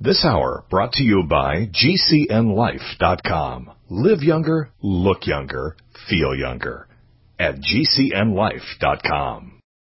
This hour brought to you by GCNLife.com. Live younger, look younger, feel younger at GCNLife.com.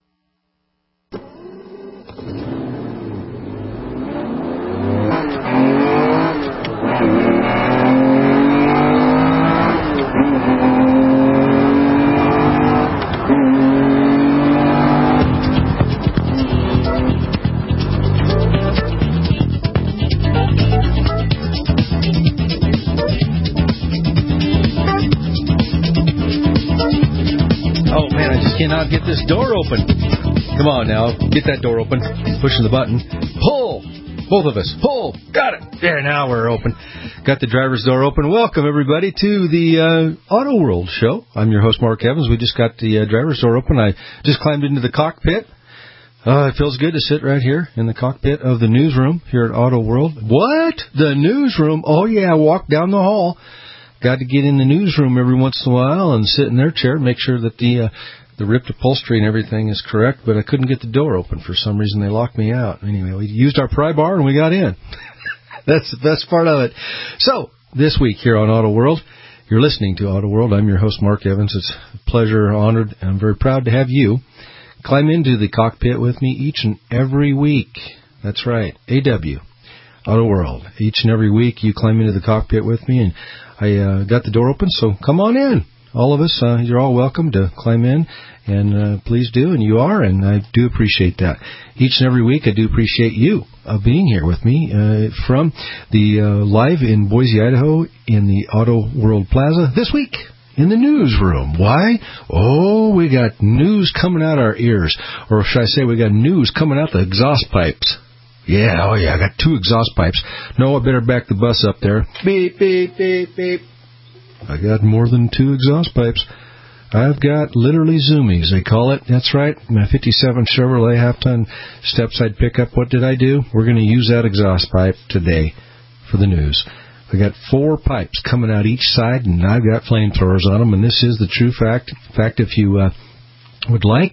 Cannot get this door open. Come on now, get that door open. Pushing the button. Pull! Both of us. Pull! Got it! There, now we're open. Got the driver's door open. Welcome, everybody, to the Auto World show. I'm your host, Mark Evans. We just got the driver's door open. I just climbed into the cockpit. It feels good to sit right here in the cockpit of the newsroom here at Auto World. What? The newsroom? Oh, yeah, walk down the hall. Got to get in the newsroom every once in a while and sit in their chair, make sure that the ripped upholstery and everything is correct, but I couldn't get the door open. For some reason, they locked me out. Anyway, we used our pry bar and we got in. That's the best part of it. So, this week here on Auto World, you're listening to Auto World. I'm your host, Mark Evans. It's a pleasure, honored, and I'm very proud to have you climb into the cockpit with me each and every week. That's right, AW, Auto World. Each and every week, you climb into the cockpit with me, and I got the door open, so come on in. All of us, you're all welcome to climb in, and please do, and you are, and I do appreciate that. Each and every week, I do appreciate you being here with me from the live in Boise, Idaho, in the Auto World Plaza this week in the newsroom. Why? Oh, we got news coming out our ears, or should I say we got news coming out the exhaust pipes. Yeah, oh yeah, I got 2 exhaust pipes. No, I better back the bus up there. Beep, beep, beep, beep. I got more than 2 exhaust pipes. I've got literally zoomies, they call it. That's right, my 57 Chevrolet half-ton step-side pickup. What did I do? We're going to use that exhaust pipe today for the news. I got 4 pipes coming out each side, and I've got flamethrowers on them, and this is the true fact. In fact, if you would like,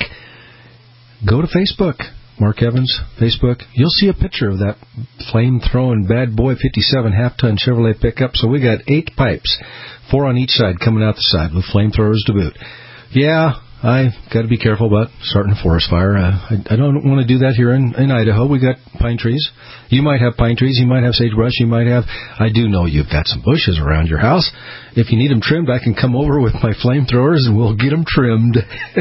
go to Facebook. Mark Evans, Facebook. You'll see a picture of that flame-throwing bad boy 57 half-ton Chevrolet pickup. So we got 8 pipes, 4 on each side coming out the side with flamethrowers to boot. Yeah, I got to be careful about starting a forest fire. I don't want to do that here in Idaho. We got pine trees. You might have pine trees. You might have sagebrush. You might have... I do know you've got some bushes around your house. If you need them trimmed, I can come over with my flamethrowers and we'll get them trimmed.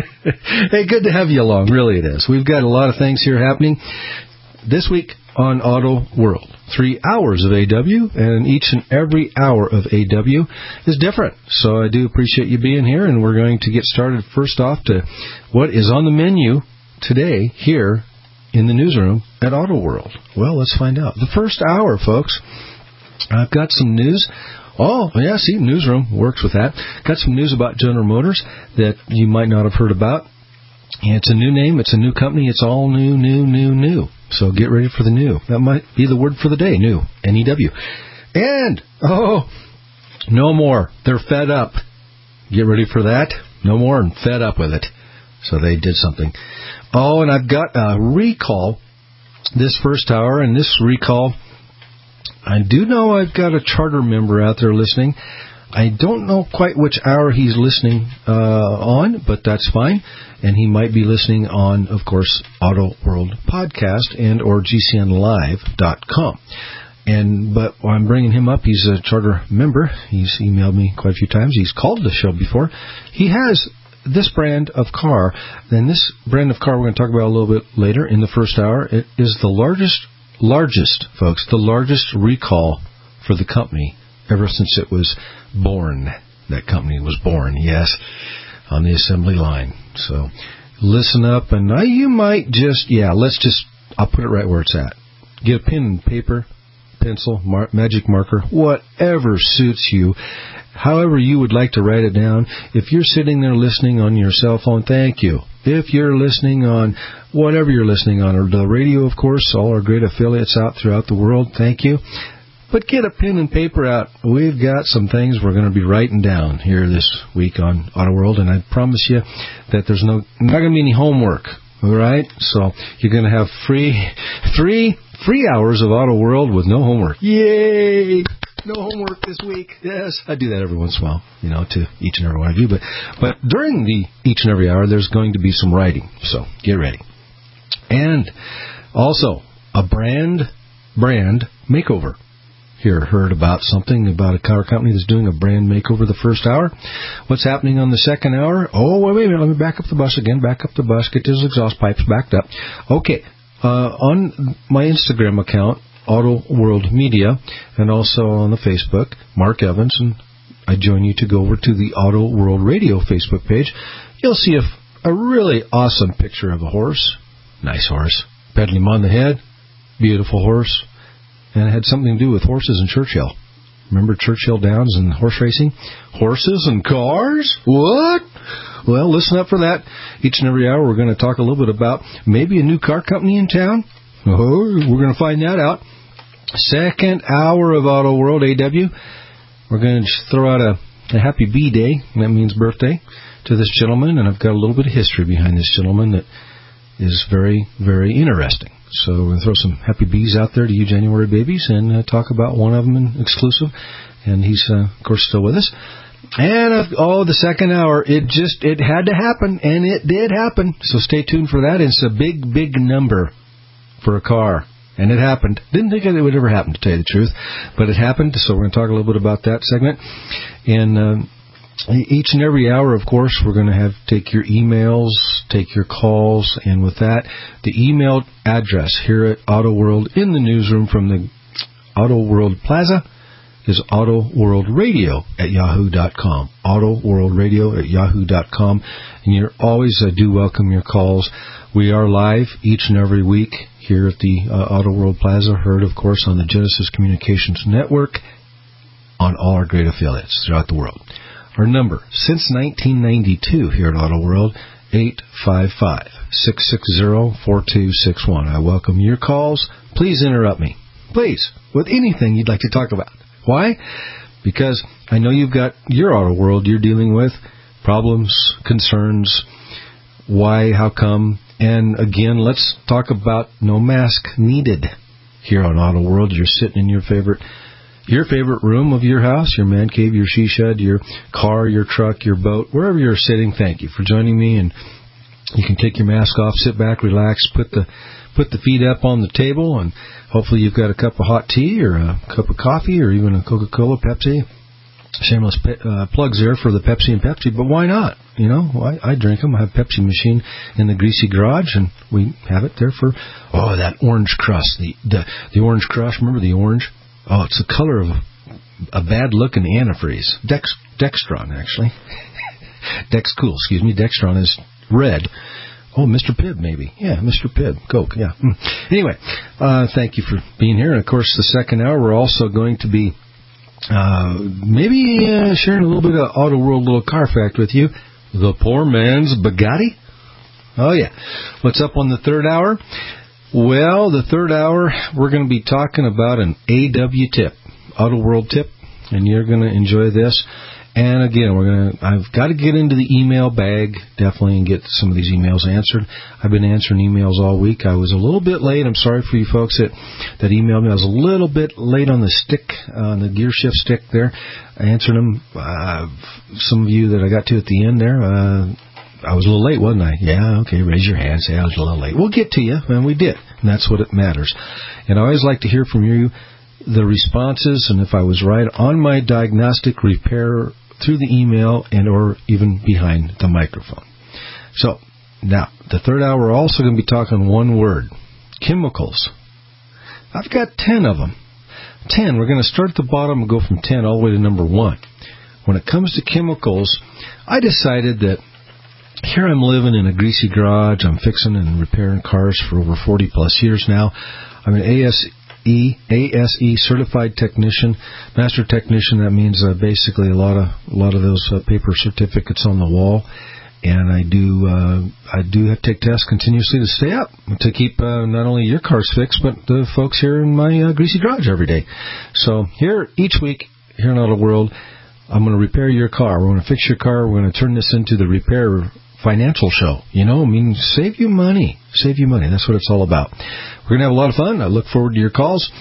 Hey, good to have you along. Really it is. We've got a lot of things here happening this week on Auto World. 3 hours of AW, and each and every hour of AW is different. So I do appreciate you being here, and we're going to get started first off to what is on the menu today here in the newsroom at Auto World. Well, let's find out. The first hour, folks, I've got some news. Oh, yeah, see, newsroom works with that. Got some news about General Motors that you might not have heard about. It's a new name. It's a new company. It's all new. So get ready for the new. That might be the word for the day, new, N-E-W. And, no more. They're fed up. Get ready for that. No more and fed up with it. So they did something. Oh, and I've got a recall this first hour, and this recall, I do know I've got a charter member out there listening. I don't know quite which hour he's listening on, but that's fine. And he might be listening on, of course, Auto World Podcast and or GCNLive.com. But I'm bringing him up. He's a charter member. He's emailed me quite a few times. He's called the show before. He has this brand of car. And this brand of car we're going to talk about a little bit later in the first hour. It is the largest, folks, the largest recall for the company ever since it was born. That company was born, yes, on the assembly line. So listen up, and you might I'll put it right where it's at. Get a pen and paper, pencil, magic marker, whatever suits you, however you would like to write it down. If you're sitting there listening on your cell phone, thank you. If you're listening on whatever you're listening on, or the radio, of course, all our great affiliates out throughout the world, thank you. But get a pen and paper out. We've got some things we're going to be writing down here this week on Auto World, and I promise you that there's not going to be any homework. All right? So you're going to have three free hours of Auto World with no homework. Yay! No homework this week. Yes, I do that every once in a while, to each and every one of you. But during the each and every hour, there's going to be some writing. So get ready. And also a brand makeover. Heard about something about a car company that's doing a brand makeover the first hour. What's happening on the second hour? Oh, wait a minute. Let me back up the bus again. Back up the bus. Get those exhaust pipes backed up. Okay. On my Instagram account, Auto World Media, and also on the Facebook, Mark Evans, and I join you to go over to the Auto World Radio Facebook page. You'll see a really awesome picture of a horse. Nice horse. Peddling him on the head. Beautiful horse. And it had something to do with horses in Churchill. Remember Churchill Downs and horse racing? Horses and cars? What? Well, listen up for that. Each and every hour we're going to talk a little bit about maybe a new car company in town. Oh, we're going to find that out. Second hour of Auto World AW. We're going to throw out a happy B-Day, that means birthday, to this gentleman. And I've got a little bit of history behind this gentleman that is very, very interesting. So we're going to throw some happy bees out there to you January babies and talk about one of them in exclusive. And he's, of course, still with us. And, the second hour, it had to happen, and it did happen. So stay tuned for that. It's a big, big number for a car. And it happened. Didn't think it would ever happen, to tell you the truth. But it happened, so we're going to talk a little bit about that segment. And each and every hour, of course, we're going to take your emails, take your calls, and with that, the email address here at Auto World in the newsroom from the Auto World Plaza is autoworldradio@yahoo.com. autoworldradio@yahoo.com. And you're always do welcome your calls. We are live each and every week here at the Auto World Plaza, heard, of course, on the Genesis Communications Network, on all our great affiliates throughout the world. Our number, since 1992 here at Auto World, 855-660-4261. I welcome your calls. Please interrupt me. Please, with anything you'd like to talk about. Why? Because I know you've got your Auto World you're dealing with, problems, concerns, why, how come. And again, let's talk about no mask needed here on Auto World. You're sitting in your favorite room of your house, your man cave, your she shed, your car, your truck, your boat, wherever you're sitting. Thank you for joining me. And you can take your mask off, sit back, relax, put the feet up on the table, and hopefully you've got a cup of hot tea or a cup of coffee or even a Coca-Cola, Pepsi. Shameless plugs there for the Pepsi and Pepsi, but why not? I drink them. I have a Pepsi machine in the greasy garage, and we have it there for, that orange crust. The orange crust, remember the orange? Oh, it's the color of a bad-looking antifreeze. Dextron, actually. Dexcool, excuse me. Dextron is red. Oh, Mr. Pibb, maybe. Yeah, Mr. Pibb. Coke, yeah. Anyway, thank you for being here. And, of course, the second hour, we're also going to be maybe sharing a little bit of Auto World little car fact with you. The poor man's Bugatti. Oh, yeah. What's up on the third hour? Well, the third hour, we're going to be talking about an AW tip, Auto World tip, and you're going to enjoy this. And again, I've got to get into the email bag, definitely, and get some of these emails answered. I've been answering emails all week. I was a little bit late. I'm sorry for you folks that emailed me. I was a little bit late on the stick, on the gear shift stick there. I answered them. Some of you that I got to at the end there, I was a little late, wasn't I? Yeah, okay, raise your hand, say I was a little late. We'll get to you, and we did, and that's what it matters. And I always like to hear from you, the responses, and if I was right on my diagnostic repair through the email and or even behind the microphone. So, now, the third hour, we're also going to be talking one word, chemicals. I've got 10 of them. 10. We're going to start at the bottom and go from 10 all the way to number 1. When it comes to chemicals, I decided that here I'm living in a greasy garage. I'm fixing and repairing cars for over 40-plus years now. I'm an ASE certified technician, master technician. That means basically a lot of those paper certificates on the wall. And I do have to take tests continuously to stay up, to keep not only your cars fixed, but the folks here in my greasy garage every day. So here, each week, here in Auto World, I'm going to repair your car. We're going to fix your car. We're going to turn this into the repair financial show. Save you money. Save you money. That's what it's all about. We're going to have a lot of fun. I look forward to your calls.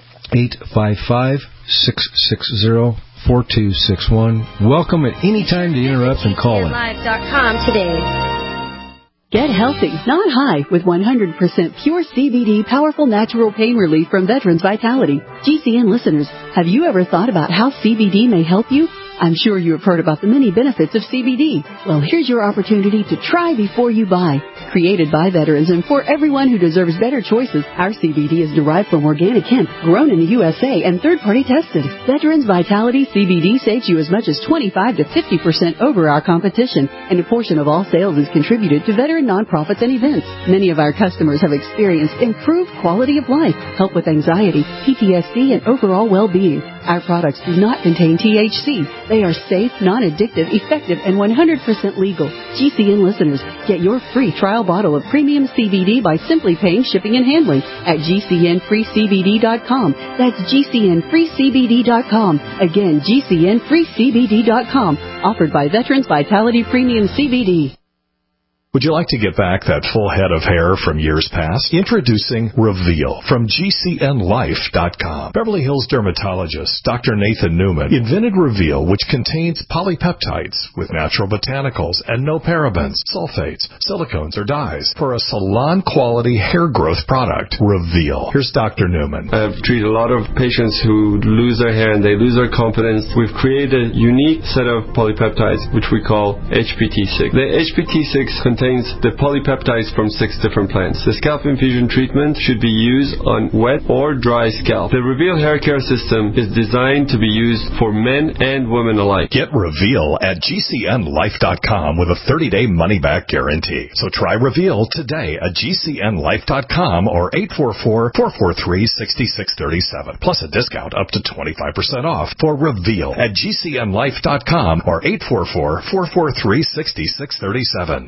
855-660-4261. Welcome at any time to interrupt and call in. GCNlive.com today. Get healthy, not high, with 100% pure CBD powerful natural pain relief from Veterans Vitality. GCN listeners, have you ever thought about how CBD may help you? I'm sure you have heard about the many benefits of CBD. Well, here's your opportunity to try before you buy. Created by veterans and for everyone who deserves better choices, our CBD is derived from organic hemp, grown in the USA, and third-party tested. Veterans Vitality CBD saves you as much as 25 to 50% over our competition, and a portion of all sales is contributed to veteran nonprofits and events. Many of our customers have experienced improved quality of life, help with anxiety, PTSD, and overall well-being. Our products do not contain THC. They are safe, non-addictive, effective, and 100% legal. GCN listeners, get your free trial bottle of premium CBD by simply paying shipping and handling at GCNFreeCBD.com. That's GCNFreeCBD.com. Again, GCNFreeCBD.com. Offered by Veterans Vitality Premium CBD. Would you like to get back that full head of hair from years past? Introducing Reveal from GCNLife.com. Beverly Hills dermatologist Dr. Nathan Newman invented Reveal, which contains polypeptides with natural botanicals and no parabens, sulfates, silicones, or dyes for a salon-quality hair growth product. Reveal. Here's Dr. Newman. I've treated a lot of patients who lose their hair and they lose their confidence. We've created a unique set of polypeptides, which we call HPT6. The HPT6 contains the polypeptides from 6 different plants. The scalp infusion treatment should be used on wet or dry scalp. The Reveal hair care system is designed to be used for men and women alike. Get Reveal at GCNLife.com with a 30-day money-back guarantee. So try Reveal today at GCNLife.com or 844-443-6637. Plus a discount up to 25% off for Reveal at GCNLife.com or 844-443-6637.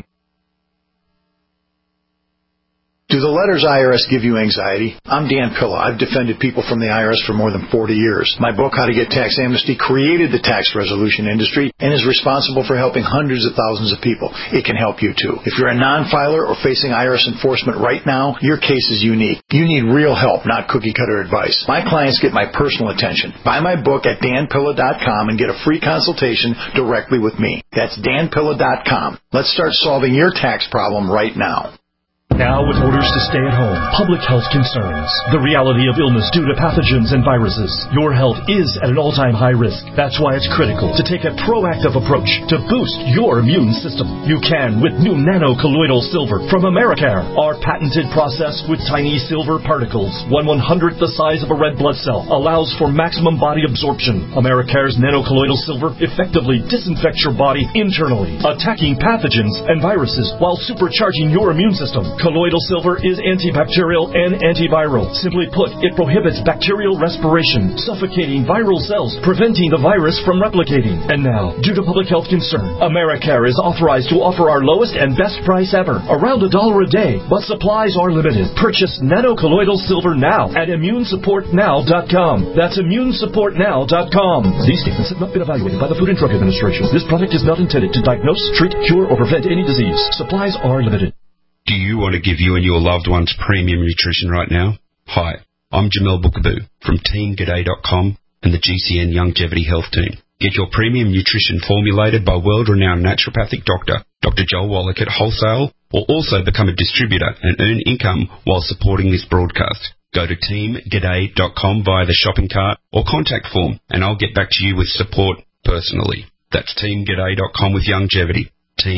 Do the letters IRS give you anxiety? I'm Dan Pilla. I've defended people from the IRS for more than 40 years. My book, How to Get Tax Amnesty, created the tax resolution industry and is responsible for helping hundreds of thousands of people. It can help you, too. If you're a non-filer or facing IRS enforcement right now, your case is unique. You need real help, not cookie-cutter advice. My clients get my personal attention. Buy my book at danpilla.com and get a free consultation directly with me. That's danpilla.com. Let's start solving your tax problem right now. Now, with orders to stay at home, public health concerns, the reality of illness due to pathogens and viruses, your health is at an all-time high risk. That's why it's critical to take a proactive approach to boost your immune system. You can with new nano-colloidal silver from Americare. Our patented process with tiny silver particles, 1/100th the size of a red blood cell, allows for maximum body absorption. Americare's nano-colloidal silver effectively disinfects your body internally, attacking pathogens and viruses while supercharging your immune system. Colloidal silver is antibacterial and antiviral. Simply put, it prohibits bacterial respiration, suffocating viral cells, preventing the virus from replicating. And now, due to public health concern, Americare is authorized to offer our lowest and best price ever, around $1 a day, but supplies are limited. Purchase nano-colloidal silver now at ImmuneSupportNow.com. That's ImmuneSupportNow.com. These statements have not been evaluated by the Food and Drug Administration. This product is not intended to diagnose, treat, cure, or prevent any disease. Supplies are limited. Do you want to give you and your loved ones premium nutrition right now? Hi, I'm Jamel Bookaboo from TeamGaday.com and the GCN Longevity Health Team. Get your premium nutrition formulated by world-renowned naturopathic doctor, Dr. Joel Wallach at wholesale, or also become a distributor and earn income while supporting this broadcast. Go to TeamGaday.com via the shopping cart or contact form, and I'll get back to you with support personally. That's TeamGaday.com with longevity.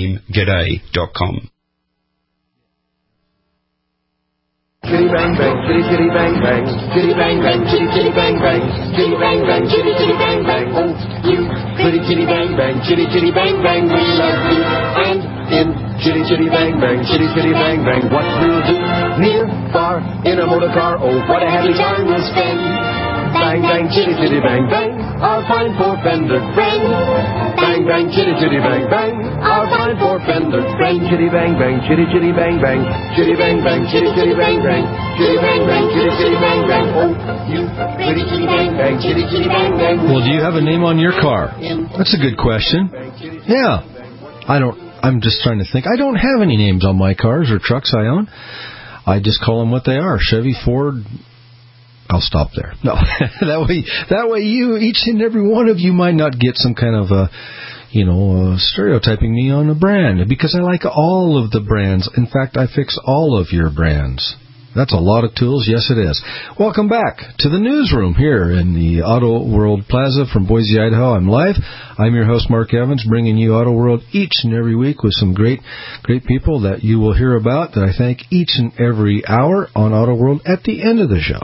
TeamGaday.com. Chitty bang bang, chitty chitty bang bang, chitty bang bang, chitty chitty bang bang, chitty bang bang, chitty chitty bang bang. Oh, you pretty chitty bang bang, chitty chitty bang bang, we love you. And in chitty chitty bang bang, chitty chitty bang bang, what we'll do near, far, in a motor car. Oh, what a happy time we'll spend. Bang bang, chitty chitty bang bang, our fine four-fender friend. Bang bang, chitty chitty bang bang, our fine four-fender friend. Chitty bang bang, chitty chitty bang bang, chitty bang bang, chitty chitty bang bang, chitty bang bang, chitty chitty bang bang. Oh, you pretty chitty bang bang, chitty chitty bang bang. Well, do you have a name on your car? That's a good question. Yeah. I don't I'm just trying to think. I don't have any names on my cars or trucks I own. I just call them what they are. Chevy, Ford. I'll stop there. No, that way you, each and every one of you might not get some kind of stereotyping me on a brand, because I like all of the brands. In fact, I fix all of your brands. That's a lot of tools. Yes, it is. Welcome back to the newsroom here in the Auto World Plaza from Boise, Idaho. I'm live. I'm your host, Mark Evans, bringing you Auto World each and every week with some great people that you will hear about, that I thank each and every hour on Auto World at the end of the show.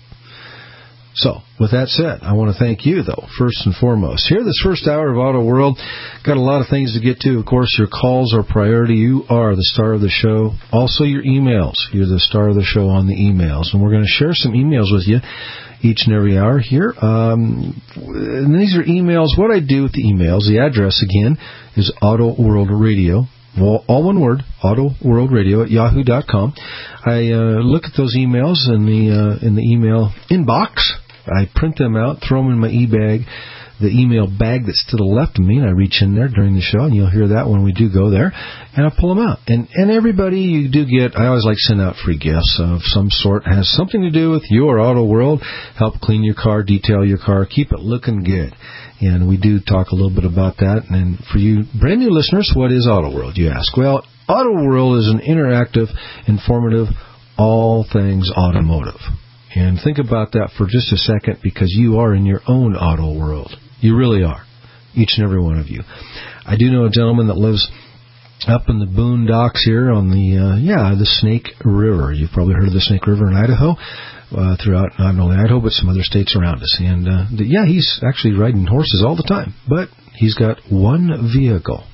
So, with that said, I want to thank you, though, first and foremost. Here, this first hour of Auto World, got a lot of things to get to. Of course, your calls are priority. You are the star of the show. Also, your emails. You're the star of the show on the emails. And we're going to share some emails with you each and every hour here. And these are emails. What I do with the emails, the address, again, is Auto World Radio. Well, all one word, autoworldradio@yahoo.com. I look at those emails in the email inbox. I print them out, throw them in my e-bag, the email bag that's to the left of me, and I reach in there during the show, and you'll hear that when we do go there, and I pull them out. And everybody you do get, I always like to send out free gifts of some sort. It has something to do with your Auto World, help clean your car, detail your car, keep it looking good. And we do talk a little bit about that. And for you brand new listeners, what is Auto World, you ask? Well, Auto World is an interactive, informative, all things automotive. And think about that for just a second, because you are in your own auto world. You really are, each and every one of you. I do know a gentleman that lives up in the boondocks here on the Snake River. You've probably heard of the Snake River in Idaho, throughout not only Idaho but some other states around us. And he's actually riding horses all the time, but he's got one vehicle.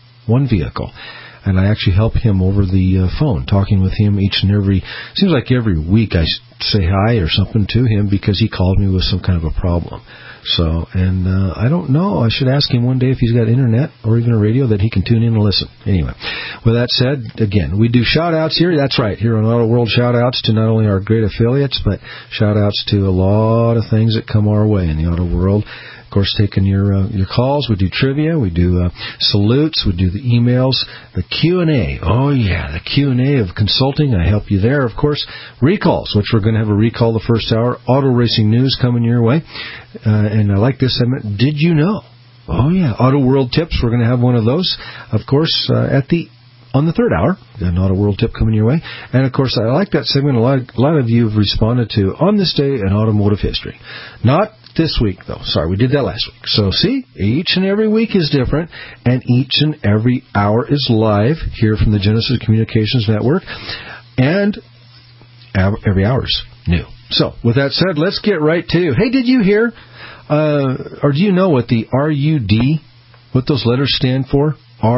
And I actually help him over the phone, talking with him seems like every week I say hi or something to him, because he called me with some kind of a problem. So, and I don't know, I should ask him one day if he's got internet or even a radio that he can tune in and listen. Anyway, with that said, again, we do shout-outs here. That's right, here on Auto World, shout-outs to not only our great affiliates, but shout-outs to a lot of things that come our way in the Auto World. Of course, taking your calls. We do trivia. We do salutes. We do the emails. The Q&A. Oh, yeah, the Q&A of consulting. I help you there. Of course, recalls, which we're going to have a recall the first hour. Auto racing news coming your way. And I like this segment. Did you know? Oh, yeah. Auto World tips. We're going to have one of those. Of course, on the third hour, an Auto World tip coming your way. And, of course, I like that segment. A lot of you have responded to On This Day in Automotive History. Not this week, though. Sorry, we did that last week. So, see, each and every week is different, and each and every hour is live here from the Genesis Communications Network, and every hour is new. So, with that said, let's get right to, hey, did you hear, or do you know what the RUD, what those letters stand for?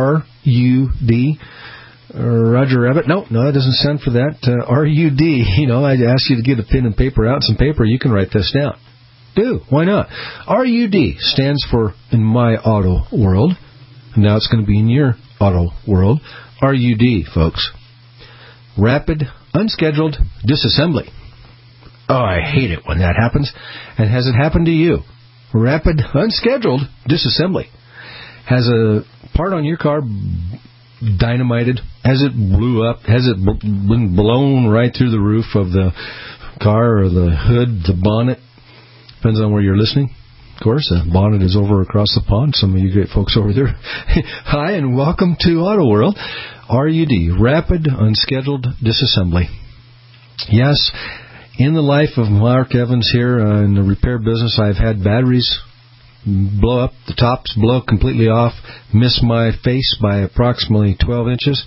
RUD? Roger Rabbit? No, that doesn't stand for that. RUD, I asked you to get a pen and paper out, some paper, you can write this down. Do. Why not? RUD stands for In My Auto World. Now it's going to be in your auto world. RUD, folks. Rapid, Unscheduled Disassembly. Oh, I hate it when that happens. And has it happened to you? Rapid, Unscheduled Disassembly. Has a part on your car dynamited? Has it blew up? Has it been blown right through the roof of the car or the hood, the bonnet? Depends on where you're listening. Of course, the bonnet is over across the pond. Some of you great folks over there. Hi, and welcome to Auto World. RUD, Rapid Unscheduled Disassembly. Yes, in the life of Mark Evans here in the repair business, I've had batteries blow up, the tops blow completely off, miss my face by approximately 12 inches.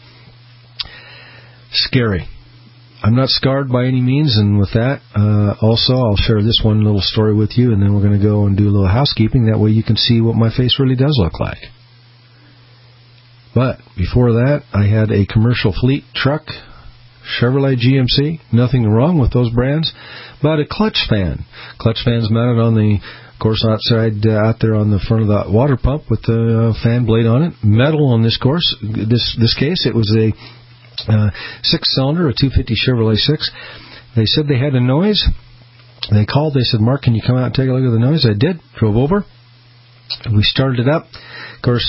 Scary. I'm not scarred by any means, and with that, also, I'll share this one little story with you, and then we're going to go and do a little housekeeping. That way you can see what my face really does look like. But before that, I had a commercial fleet truck, Chevrolet GMC. Nothing wrong with those brands, but a clutch fan. Clutch fan's mounted on the, of course, outside out there on the front of the water pump with the fan blade on it. Metal on this course. This case, it was a 6-cylinder, a 250 Chevrolet 6. They said they had a noise. They called. They said, Mark, can you come out and take a look at the noise? I did. Drove over. We started it up. Of course,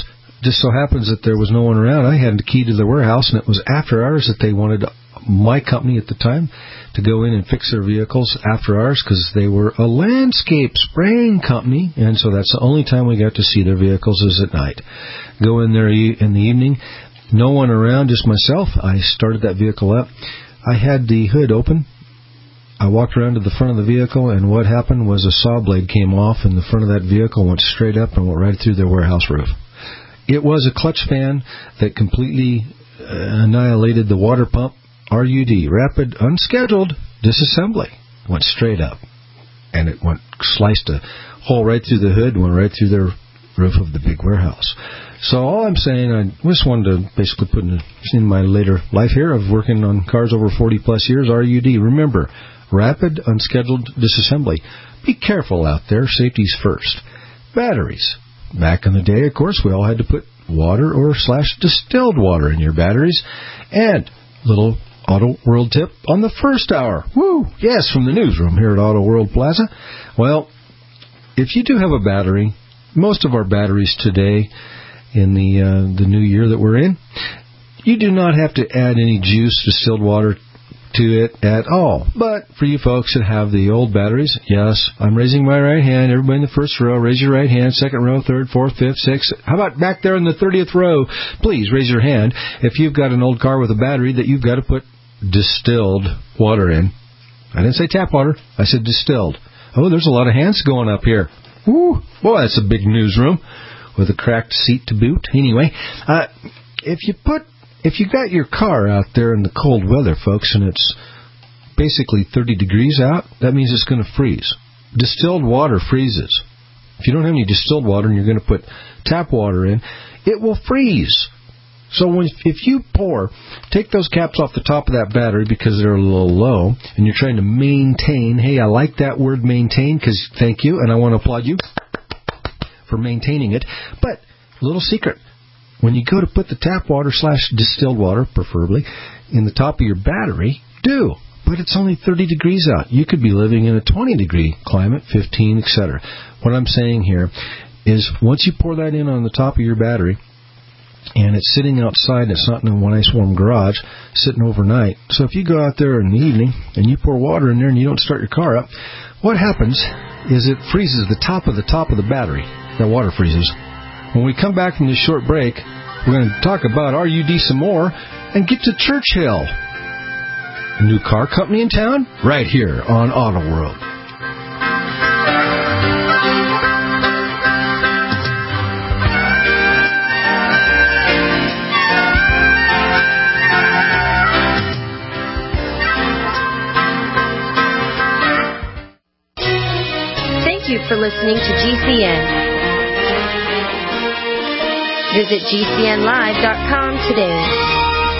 just so happens that there was no one around. I had the key to the warehouse, and it was after hours that they wanted my company at the time to go in and fix their vehicles after hours because they were a landscape spraying company, and so that's the only time we got to see their vehicles is at night. Go in there in the evening, no one around, just myself. I started that vehicle up. I had the hood open. I walked around to the front of the vehicle, and what happened was a saw blade came off, and the front of that vehicle went straight up and went right through their warehouse roof. It was a clutch fan that completely annihilated the water pump. RUD, rapid unscheduled disassembly, went straight up, and it sliced a hole right through the hood, went right through the roof of the big warehouse. So all I'm saying, I just wanted to basically put in my later life here of working on cars over 40 plus years. RUD, remember, rapid unscheduled disassembly. Be careful out there. Safety's first. Batteries. Back in the day, of course, we all had to put water or / distilled water in your batteries. And little Auto World tip on the first hour. Woo! Yes, from the newsroom here at Auto World Plaza. Well, if you do have a battery, most of our batteries today in the new year that we're in, you do not have to add any juice, distilled water to it at all. But for you folks that have the old batteries, yes, I'm raising my right hand. Everybody in the first row, raise your right hand. Second row, third, fourth, fifth, sixth. How about back there in the 30th row? Please raise your hand if you've got an old car with a battery that you've got to put distilled water in. I didn't say tap water. I said distilled. Oh, there's a lot of hands going up here. Woo! Boy, that's a big newsroom with a cracked seat to boot. Anyway, if you got your car out there in the cold weather, folks, and it's basically 30 degrees out, that means it's going to freeze. Distilled water freezes. If you don't have any distilled water and you're going to put tap water in, it will freeze. So if you take those caps off the top of that battery because they're a little low, and you're trying to maintain, hey, I like that word maintain, because thank you, and I want to applaud you for maintaining it. But, little secret, when you go to put the tap water / distilled water, preferably, in the top of your battery, do. But it's only 30 degrees out. You could be living in a 20-degree climate, 15, etc. What I'm saying here is once you pour that in on the top of your battery, and it's sitting outside, it's not in a nice warm garage, sitting overnight. So if you go out there in the evening and you pour water in there and you don't start your car up, what happens is it freezes the top of the battery. That water freezes. When we come back from this short break, we're going to talk about RUD some more and get to Churchill. A new car company in town? Right here on Auto World. Thank you for listening to GCN. Visit GCNlive.com today.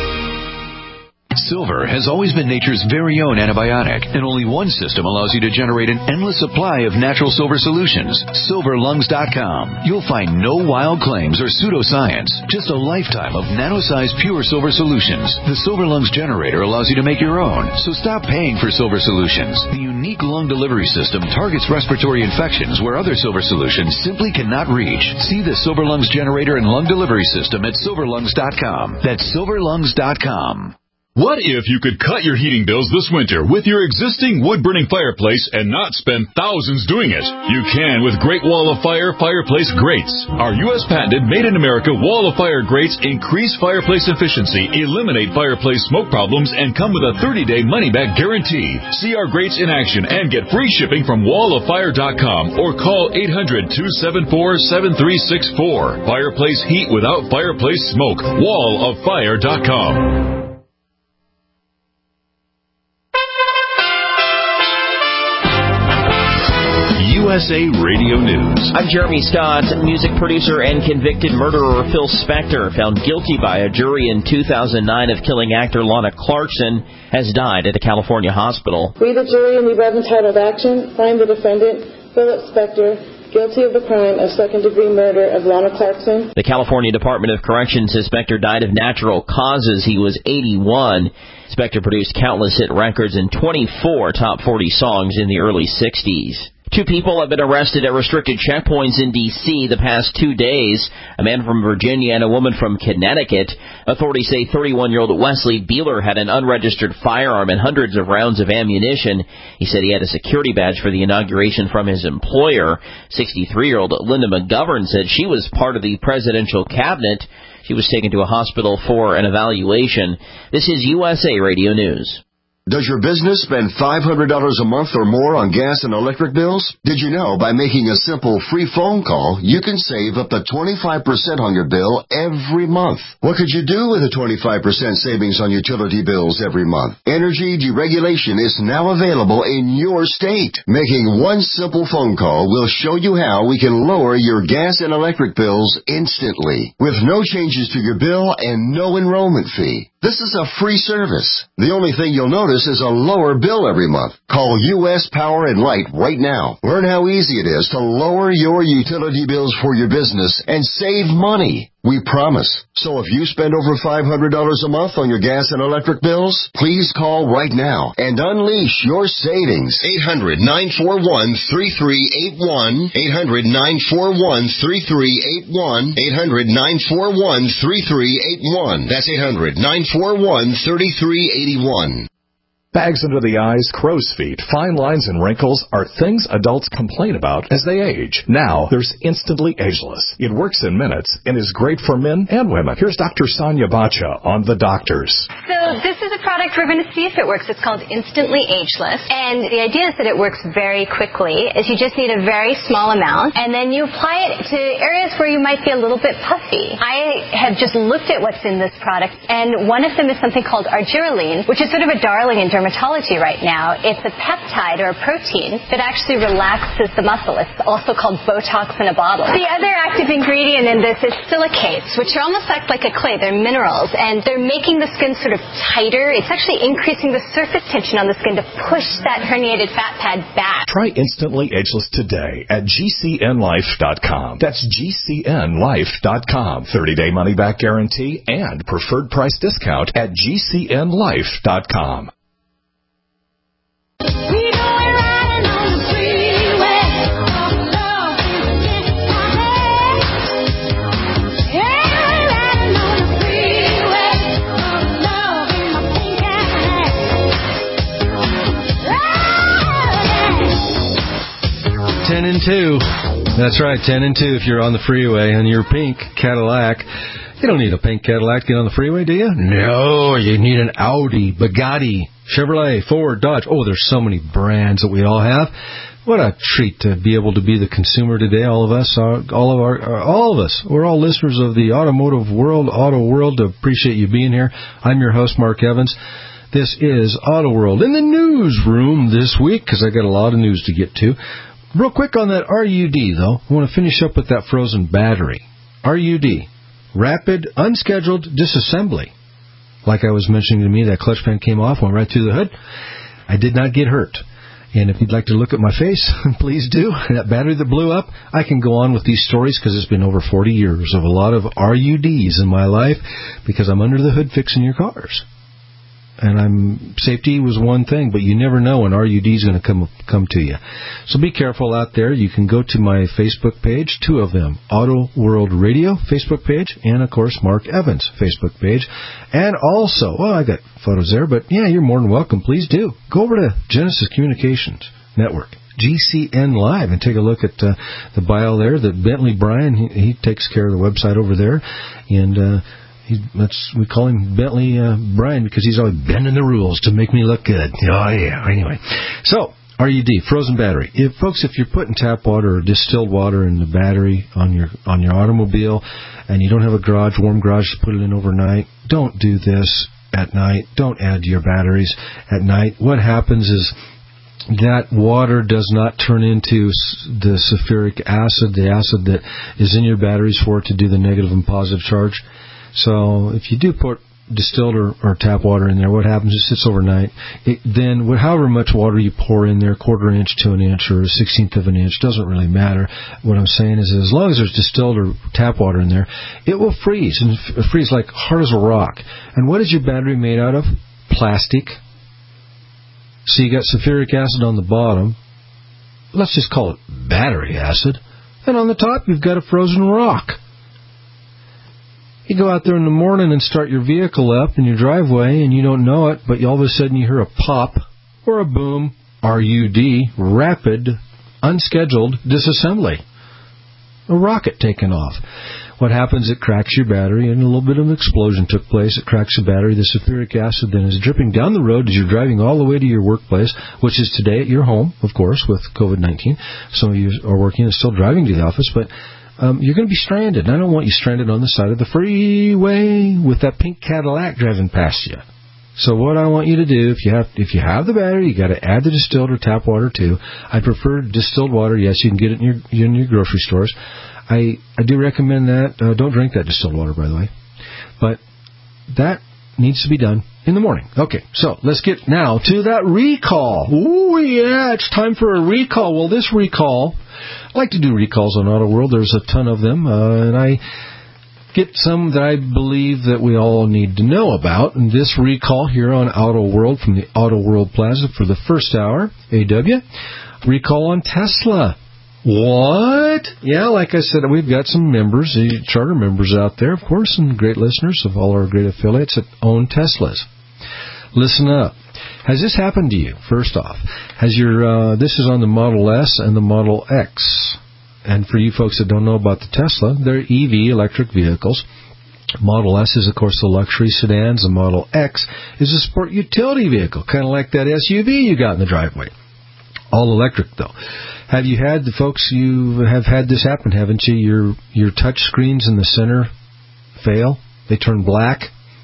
Silver has always been nature's very own antibiotic, and only one system allows you to generate an endless supply of natural silver solutions. SilverLungs.com. You'll find no wild claims or pseudoscience, just a lifetime of nano-sized pure silver solutions. The Silver Lungs generator allows you to make your own, so stop paying for silver solutions. The unique lung delivery system targets respiratory infections where other silver solutions simply cannot reach. See the Silver Lungs generator and lung delivery system at SilverLungs.com. That's SilverLungs.com. What if you could cut your heating bills this winter with your existing wood-burning fireplace and not spend thousands doing it? You can with Great Wall of Fire fireplace grates. Our U.S. patented made-in-America Wall of Fire grates increase fireplace efficiency, eliminate fireplace smoke problems, and come with a 30-day money-back guarantee. See our grates in action and get free shipping from walloffire.com or call 800-274-7364. Fireplace heat without fireplace smoke. walloffire.com. USA Radio News. I'm Jeremy Scott. Music producer and convicted murderer Phil Spector, found guilty by a jury in 2009 of killing actor Lana Clarkson, has died at a California hospital. We, the jury, in the above entitled action, find the defendant, Philip Spector, guilty of the crime of second-degree murder of Lana Clarkson. The California Department of Corrections says Spector died of natural causes. He was 81. Spector produced countless hit records and 24 top 40 songs in the early 60s. 2 people have been arrested at restricted checkpoints in D.C. the past 2 days, a man from Virginia and a woman from Connecticut. Authorities say 31-year-old Wesley Beeler had an unregistered firearm and hundreds of rounds of ammunition. He said he had a security badge for the inauguration from his employer. 63-year-old Linda McGovern said she was part of the presidential cabinet. She was taken to a hospital for an evaluation. This is USA Radio News. Does your business spend $500 a month or more on gas and electric bills? Did you know by making a simple free phone call, you can save up to 25% on your bill every month? What could you do with a 25% savings on utility bills every month? Energy deregulation is now available in your state. Making one simple phone call will show you how we can lower your gas and electric bills instantly, with no changes to your bill and no enrollment fee. This is a free service. The only thing you'll notice is a lower bill every month. Call U.S. Power and Light right now. Learn how easy it is to lower your utility bills for your business and save money. We promise. So if you spend over $500 a month on your gas and electric bills, please call right now and unleash your savings. 800-941-3381. 800-941-3381. 800-941-3381. That's 800-941-3381. Bags under the eyes, crow's feet, fine lines, and wrinkles are things adults complain about as they age. Now, there's Instantly Ageless. It works in minutes and is great for men and women. Here's Dr. Sonia Bacha on The Doctors. So this is a product we're going to see if it works. It's called Instantly Ageless. And the idea is that it works very quickly, is you just need a very small amount, and then you apply it to areas where you might be a little bit puffy. I have just looked at what's in this product, and one of them is something called argireline, which is sort of a darling in dermatology right now. It's a peptide or a protein that actually relaxes the muscle. It's also called Botox in a bottle. The other active ingredient in this is silicates, which are almost like a clay. They're minerals, and they're making the skin sort of tighter. It's actually increasing the surface tension on the skin to push that herniated fat pad back. Try Instantly Ageless today at GCNlife.com. That's GCNlife.com. 30-day money-back guarantee and preferred price discount at GCNlife.com. 10 and 2. That's right, 10 and 2 if you're on the freeway and you're pink Cadillac. You don't need a pink Cadillac to get on the freeway, do you? No, you need an Audi, Bugatti, Chevrolet, Ford, Dodge. Oh, there's so many brands that we all have. What a treat to be able to be the consumer today. All of us. We're all listeners of the automotive world, Auto World. Appreciate you being here. I'm your host, Mark Evans. This is Auto World in the newsroom this week because I got a lot of news to get to. Real quick on that RUD, though. I want to finish up with that frozen battery. RUD, rapid, unscheduled disassembly. Like I was mentioning to me, that clutch pan came off, went right through the hood. I did not get hurt. And if you'd like to look at my face, please do. That battery that blew up, I can go on with these stories because it's been over 40 years of a lot of RUDs in my life because I'm under the hood fixing your cars. And safety was one thing, but you never know when RUD is going to come to you. So be careful out there. You can go to my Facebook page, 2 of them, Auto World Radio Facebook page, and of course Mark Evans Facebook page. And also, well, I got photos there, but yeah, you're more than welcome. Please do go over to Genesis Communications Network, GCN Live, and take a look at the bio there. That Bentley Bryan, he takes care of the website over there, and we call him Bentley Bryan because he's always bending the rules to make me look good. Oh, yeah. Anyway. So, RUD, frozen battery. If you're putting tap water or distilled water in the battery on your automobile and you don't have a warm garage to put it in overnight, don't do this at night. Don't add to your batteries at night. What happens is that water does not turn into the sulfuric acid, the acid that is in your batteries for it to do the negative and positive charge. So if you do put distilled or tap water in there, what happens? It sits overnight. Then however much water you pour in there, 1/4 inch to 1 inch or 1/16 of an inch, doesn't really matter. What I'm saying is as long as there's distilled or tap water in there, it will freeze, and freeze like hard as a rock. And what is your battery made out of? Plastic. So you got sulfuric acid on the bottom, let's just call it battery acid. And on the top, you've got a frozen rock. You go out there in the morning and start your vehicle up in your driveway, and you don't know it, but all of a sudden you hear a pop or a boom, RUD, rapid, unscheduled disassembly. A rocket taken off. What happens, it cracks your battery, and a little bit of an explosion took place. It cracks the battery. The sulfuric acid then is dripping down the road as you're driving all the way to your workplace, which is today at your home, of course, with COVID-19. Some of you are working and still driving to the office, but you're going to be stranded. And I don't want you stranded on the side of the freeway with that pink Cadillac driving past you. So what I want you to do, if you have the battery, you got to add the distilled or tap water too. I prefer distilled water. Yes, you can get it in your grocery stores. I do recommend that. Don't drink that distilled water, by the way. But that needs to be done in the morning. Okay, so let's get now to that recall. Ooh, yeah, it's time for a recall. Well, this recall, I like to do recalls on Auto World. There's a ton of them, and I get some that I believe that we all need to know about. And this recall here on Auto World from the Auto World Plaza for the first hour, AW, recall on Tesla. What? Yeah, like I said, we've got some members, charter members out there, of course, and great listeners of all our great affiliates that own Teslas. Listen up. Has this happened to you? First off, has your this is on the Model S and the Model X. And for you folks that don't know about the Tesla, they're EV, electric vehicles. Model S is, of course, the luxury sedans. The Model X is a sport utility vehicle, kind of like that SUV you got in the driveway. All electric, though. Have you had the folks, you have had this happen, haven't you? Your touch screens in the center fail. They turn black.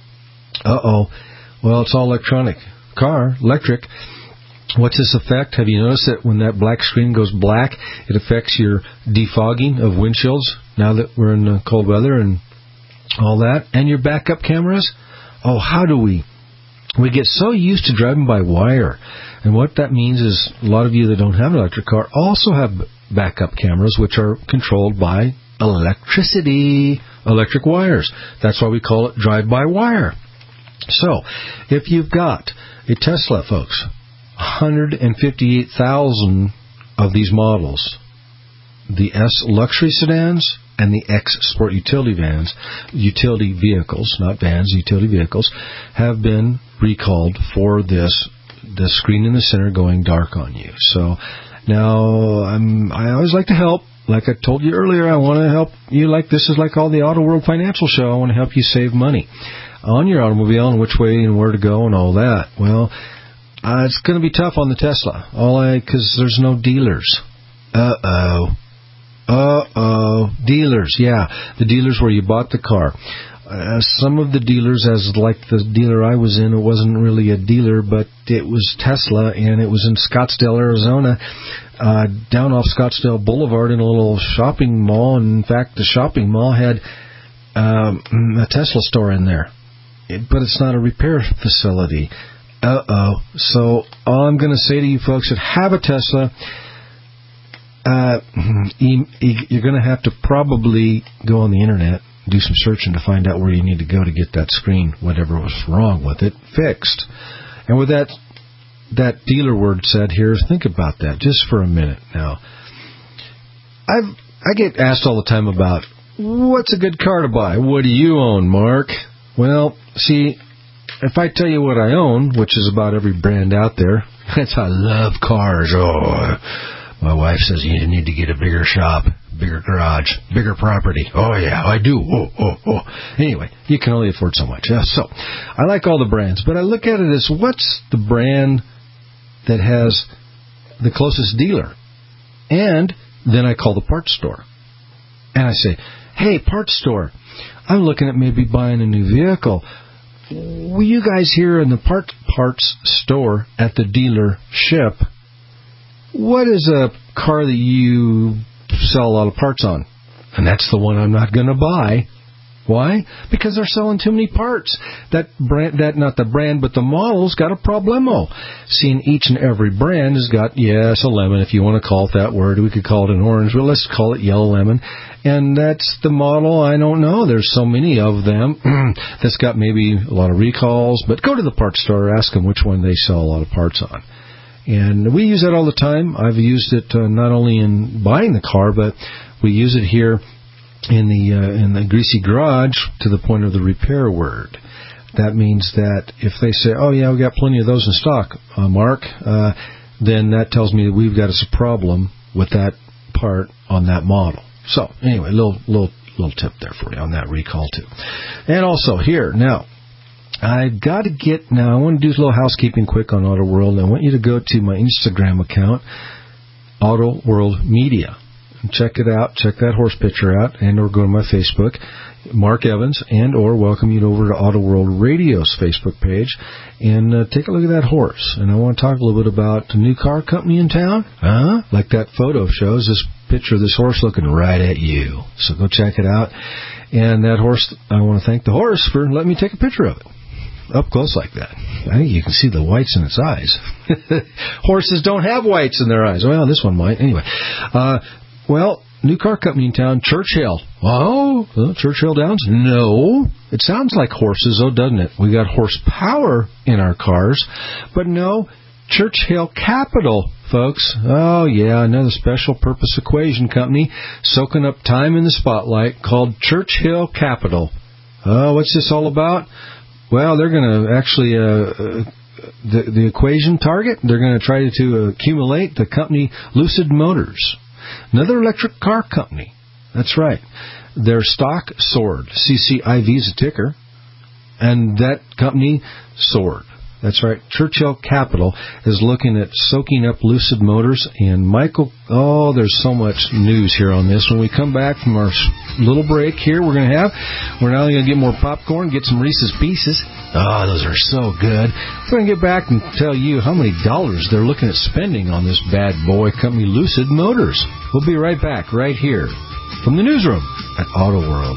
Uh-oh. Well, it's all electronic. Car, electric. What's this effect? Have you noticed that when that black screen goes black, it affects your defogging of windshields now that we're in cold weather and all that? And your backup cameras? Oh, how do we get so used to driving by wire. And what that means is a lot of you that don't have an electric car also have backup cameras, which are controlled by electricity, electric wires. That's why we call it drive-by-wire. So, if you've got a Tesla, folks, 158,000 of these models, the S luxury sedans and the X sport utility vehicles, not vans, utility vehicles, have been recalled for the screen in the center going dark on you. So now I always like to help. Like I told you earlier, I want to help you. Like this is like all the Auto World Financial Show. I want to help you save money on your automobile and which way and where to go and all that. Well, it's going to be tough on the Tesla, because there's no dealers. Dealers, yeah. The dealers where you bought the car. Some of the dealers, as like the dealer I was in, it wasn't really a dealer, but it was Tesla, and it was in Scottsdale, Arizona, down off Scottsdale Boulevard in a little shopping mall. And in fact, the shopping mall had a Tesla store in there. But it's not a repair facility. So all I'm going to say to you folks that have a Tesla, you're going to have to probably go on the internet, do some searching to find out where you need to go to get that screen, whatever was wrong with it, fixed. And with that dealer word said here, think about that just for a minute now. I get asked all the time about, what's a good car to buy? What do you own, Mark? Well, see, if I tell you what I own, which is about every brand out there, I love cars. Oh, my wife says you need to get a bigger shop, bigger garage, bigger property. Oh, yeah, I do. Oh. Anyway, you can only afford so much. Yeah, so I like all the brands, but I look at it as what's the brand that has the closest dealer? And then I call the parts store. And I say, hey, parts store, I'm looking at maybe buying a new vehicle. Will you guys here in the parts store at the dealership, what is a car that you sell a lot of parts on? And that's the one I'm not going to buy. Why? Because they're selling too many parts. That not the brand, but the model's got a problemo. Seeing each and every brand has got, yes, a lemon, if you want to call it that word. We could call it an orange, but let's call it yellow lemon. And that's the model. I don't know. There's so many of them that's got maybe a lot of recalls. But go to the parts store, ask them which one they sell a lot of parts on. And we use that all the time. I've used it not only in buying the car, but we use it here in the greasy garage to the point of the repair word. That means that if they say, oh, yeah, we got plenty of those in stock, Mark, then that tells me that we've got a problem with that part on that model. So, anyway, little tip there for you on that recall, too. And also, here, now, I want to do a little housekeeping quick on Auto World. I want you to go to my Instagram account, Auto World Media. And check it out. Check that horse picture out, and or go to my Facebook, Mark Evans, and or welcome you over to Auto World Radio's Facebook page, and take a look at that horse. And I want to talk a little bit about the new car company in town. Like that photo shows, this picture of this horse looking right at you. So go check it out. And that horse, I want to thank the horse for letting me take a picture of it. Up close like that. I think you can see the whites in its eyes. Horses don't have whites in their eyes. Well, this one might. Anyway. New car company in town, Churchill. Oh, Churchill Downs? No. It sounds like horses, though, doesn't it? We got horsepower in our cars. But no, Churchill Capital, folks. Oh, yeah, another special purpose equation company soaking up time in the spotlight called Churchill Capital. Oh, what's this all about? Well, they're going to actually, the equation target, they're going to try to accumulate the company Lucid Motors. Another electric car company. That's right. Their stock soared. CCIV is a ticker. And that company soared. That's right. Churchill Capital is looking at soaking up Lucid Motors. And Michael, there's so much news here on this. When we come back from our little break here we're now going to get more popcorn, get some Reese's Pieces. Oh, those are so good. We're going to get back and tell you how many dollars they're looking at spending on this bad boy company, Lucid Motors. We'll be right back right here from the newsroom at Auto World.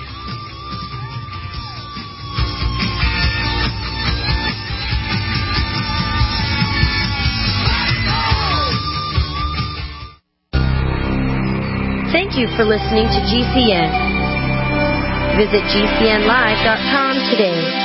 Thank you for listening to GCN. Visit GCNlive.com today.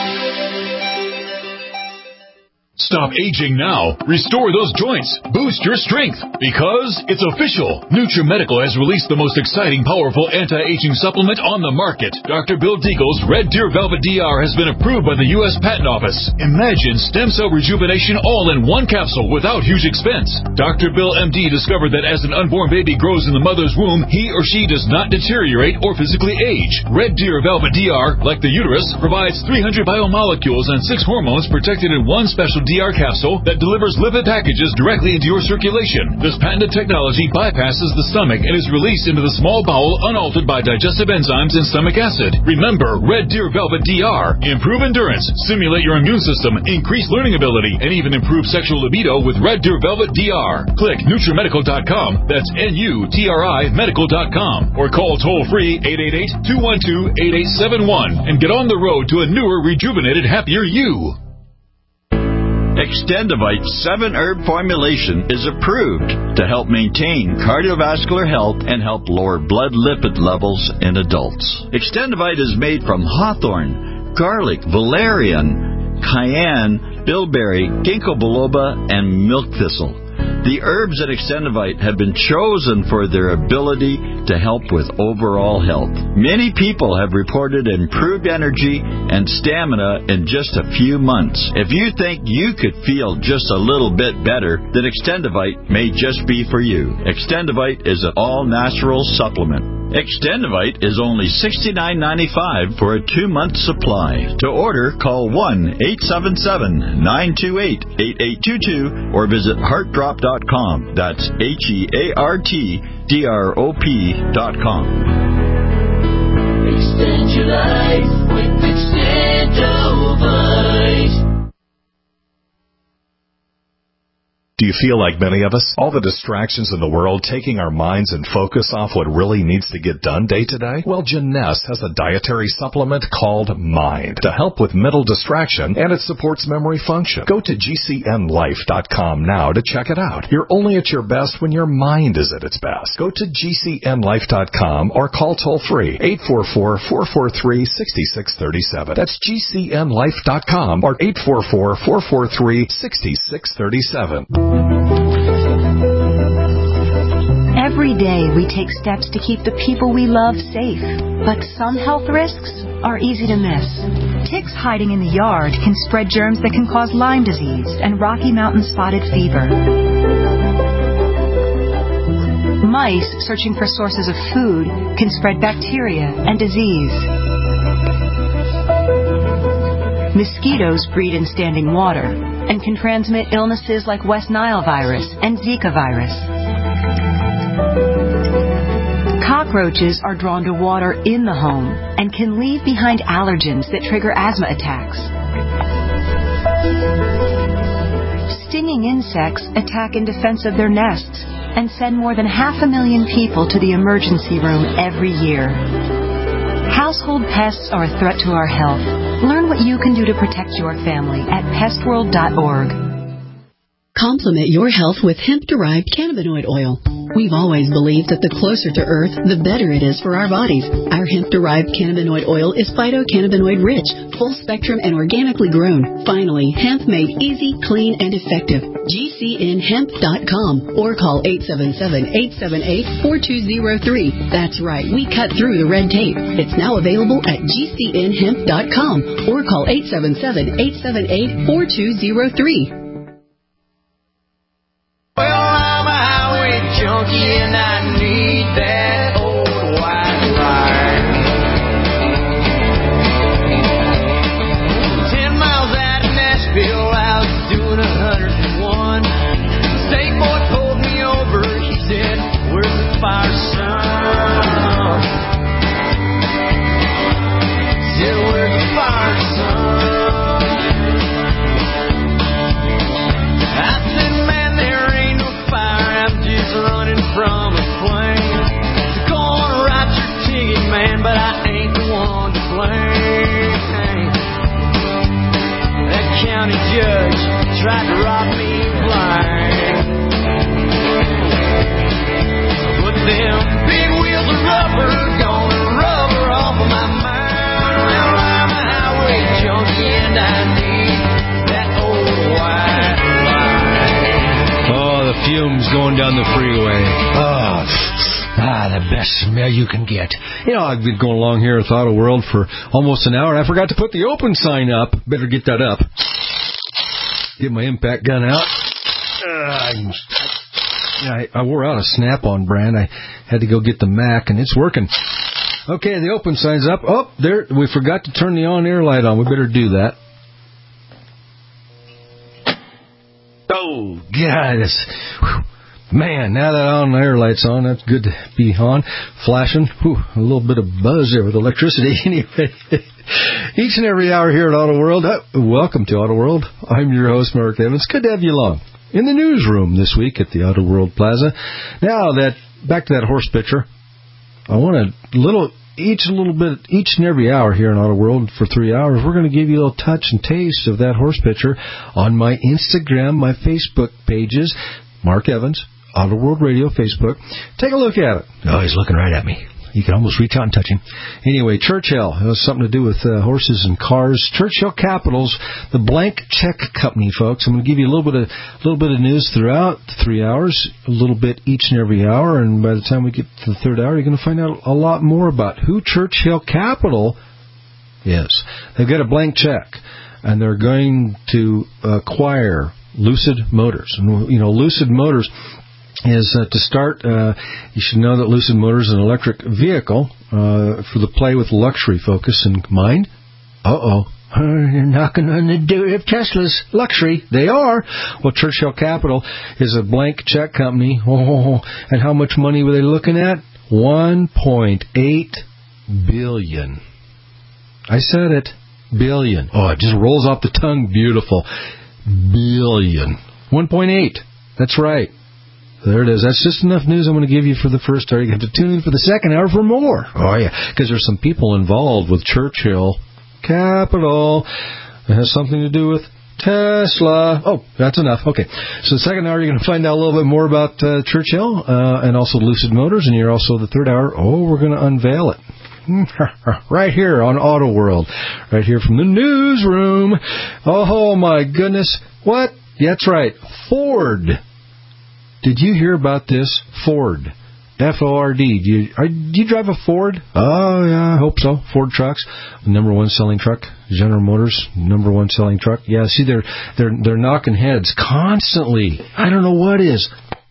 Stop aging now. Restore those joints. Boost your strength. Because it's official. NutriMedical has released the most exciting, powerful anti-aging supplement on the market. Dr. Bill Deagle's Red Deer Velvet DR has been approved by the U.S. Patent Office. Imagine stem cell rejuvenation all in one capsule without huge expense. Dr. Bill MD discovered that as an unborn baby grows in the mother's womb, he or she does not deteriorate or physically age. Red Deer Velvet DR, like the uterus, provides 300 biomolecules and 6 hormones protected in one special DR capsule that delivers lipid packages directly into your circulation. This patented technology bypasses the stomach and is released into the small bowel unaltered by digestive enzymes and stomach acid. Remember, Red Deer Velvet DR. Improve endurance, stimulate your immune system, increase learning ability, and even improve sexual libido with Red Deer Velvet DR. Click NutriMedical.com, that's NUTRI Medical.com, or call toll-free 888-212-8871 and get on the road to a newer, rejuvenated, happier you. Extendivite's 7-herb formulation is approved to help maintain cardiovascular health and help lower blood lipid levels in adults. Extendivite is made from hawthorn, garlic, valerian, cayenne, bilberry, ginkgo biloba, and milk thistle. The herbs at Extendivite have been chosen for their ability to help with overall health. Many people have reported improved energy and stamina in just a few months. If you think you could feel just a little bit better, then Extendivite may just be for you. Extendivite is an all-natural supplement. Extendivite is only $69.95 for a 2-month supply. To order, call 1-877-928-8822 or visit heartdrop.com. That's HEARTDROP.com. Extend your life with Extendivite. Do you feel like many of us? All the distractions in the world taking our minds and focus off what really needs to get done day to day? Well, Jeunesse has a dietary supplement called Mind to help with mental distraction, and it supports memory function. Go to GCNlife.com now to check it out. You're only at your best when your mind is at its best. Go to GCNlife.com or call toll-free 844-443-6637. That's GCNlife.com or 844-443-6637. Every day we take steps to keep the people we love safe, but some health risks are easy to miss. Ticks hiding in the yard can spread germs that can cause Lyme disease and Rocky Mountain spotted fever. Mice searching for sources of food can spread bacteria and disease. Mosquitoes breed in standing water and can transmit illnesses like West Nile virus and Zika virus. Cockroaches are drawn to water in the home and can leave behind allergens that trigger asthma attacks. Stinging insects attack in defense of their nests and send more than 500,000 people to the emergency room every year. Household pests are a threat to our health. Learn what you can do to protect your family at pestworld.org. Complement your health with hemp-derived cannabinoid oil. We've always believed that the closer to Earth, the better it is for our bodies. Our hemp-derived cannabinoid oil is phytocannabinoid-rich, full-spectrum, and organically grown. Finally, hemp made easy, clean, and effective. GCNhemp.com or call 877-878-4203. That's right, we cut through the red tape. It's now available at GCNhemp.com or call 877-878-4203. Well, I'm a highway junkie and I need that old white line. 10 miles out of Nashville, I was doing 101. State boy pulled me over, he said, "Where's the fire, son?" He said, "Where's the fire, son?" I said, "Man, there ain't no fire, I'm just running from a flame. You're gonna write your ticket, man, but I ain't the one to blame. That county judge tried to rob me blind. But them big wheels of rubber gonna rubber off of my mind. Well, I'm a highway junkie and I need that old white line." Oh, the fumes going down the freeway. The best smell you can get. You know, I've been going along here with Auto World for almost an hour, and I forgot to put the open sign up. Better get that up. Get my impact gun out. I wore out a Snap-on brand. I had to go get the Mac, and it's working. Okay, the open sign's up. Oh, there. We forgot to turn the on-air light on. We better do that. Oh, God, man, now that on-air light's on, that's good to be on. Flashing, a little bit of buzz there with electricity. Anyway, each and every hour here at Auto World, welcome to Auto World. I'm your host, Mark Evans. Good to have you along. In the newsroom this week at the Auto World Plaza. Now, back to that horse picture, I want each and every hour here in Auto World for 3 hours, we're going to give you a little touch and taste of that horse picture on my Instagram, my Facebook pages, Mark Evans, Auto World Radio, Facebook. Take a look at it. Oh, he's looking right at me. You can almost reach out and touch him. Anyway, Churchill. It has something to do with horses and cars. Churchill Capital's the blank check company, folks. I'm going to give you a little bit of news throughout the 3 hours, a little bit each and every hour, and by the time we get to the third hour, you're going to find out a lot more about who Churchill Capital is. They've got a blank check, and they're going to acquire Lucid Motors. And, you know, Lucid Motors is to start, you should know that Lucid Motors is an electric vehicle for the play with luxury focus in mind. You're knocking on the door of Tesla's luxury. They are. Well, Churchill Capital is a blank check company. And how much money were they looking at? $1.8 billion. I said it. Billion. Oh, it just rolls off the tongue. Beautiful. Billion. 1.8. That's right. There it is. That's just enough news I'm going to give you for the first hour. You have to tune in for the second hour for more. Oh, yeah, because there's some people involved with Churchill Capital. It has something to do with Tesla. Oh, that's enough. Okay. So the second hour, you're going to find out a little bit more about Churchill and also Lucid Motors. And you're also the third hour, we're going to unveil it. Right here on Auto World. Right here from the newsroom. Oh, my goodness. What? Yeah, that's right. Ford. Did you hear about this? Ford. F-O-R-D. Do you drive a Ford? Oh, yeah, I hope so. Ford trucks. Number one selling truck. General Motors, number one selling truck. Yeah, see, they're knocking heads constantly. I don't know what is.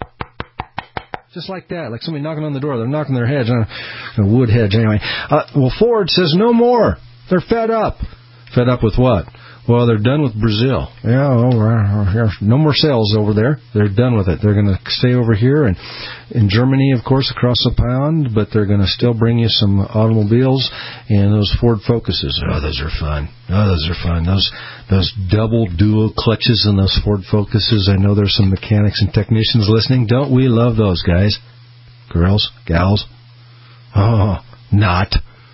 Just like that, like somebody knocking on the door. They're knocking their heads on wood heads anyway. Well, Ford says no more. They're fed up. Fed up with what? Well, they're done with Brazil. Yeah, no more sales over there. They're done with it. They're going to stay over here and in Germany, of course, across the pond, but they're going to still bring you some automobiles and those Ford Focuses. Oh, those are fun. Those double dual clutches in those Ford Focuses. I know there's some mechanics and technicians listening. Don't we love those guys? Girls, gals? Oh, not.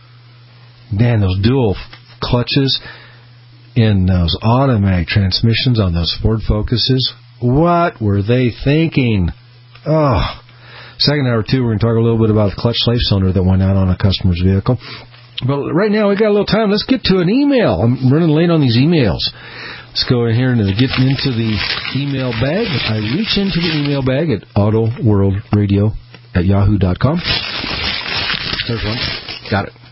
Man, those dual clutches in those automatic transmissions on those Ford Focuses. What were they thinking? Oh, second hour, too, we're going to talk a little bit about the clutch slave cylinder that went out on a customer's vehicle. But right now, we got a little time. Let's get to an email. I'm running late on these emails. Let's go in here and get into the email bag. I reach into the email bag at autoworldradio@yahoo.com. There's one. Got it.